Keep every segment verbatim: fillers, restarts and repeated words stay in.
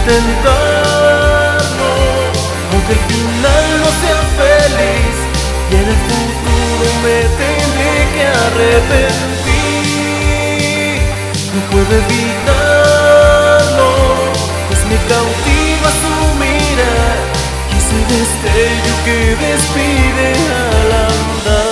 intentarlo, aunque el final no sea feliz, y en el futuro me tendré que arrepentir. No puedo evitarlo, pues me cautiva su mirar y ese destello que despide al andar.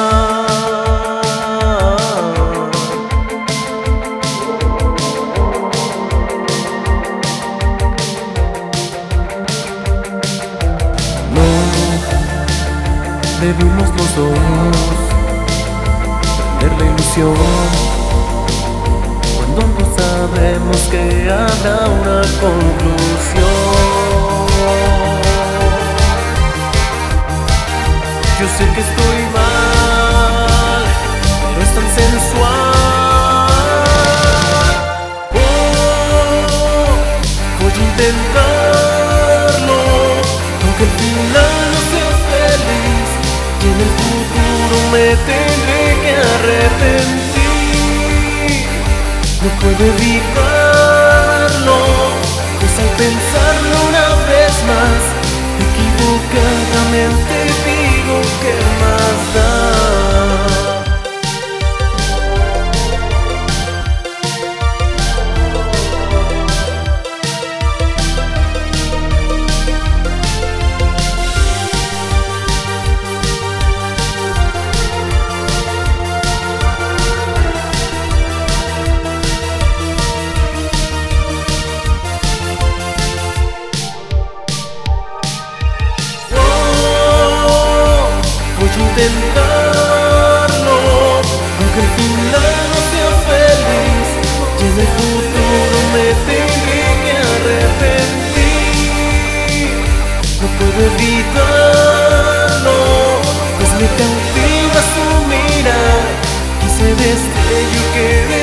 Debimos los dos perder la ilusión cuando no sabemos que habrá una conclusión. Yo sé que estoy mal, pero es tan sensual. Oh, voy a intentarlo, aunque el final no sea feliz, y en el futuro me tendré que arrepentir. No puedo evitarlo, pues al pensarlo una vez más, equivocadamente digo que más da. Intentarlo, aunque el final no sea feliz, y en el futuro me tendré que arrepentir. No puedo evitarlo, pues me cautiva su mirar y ese destello que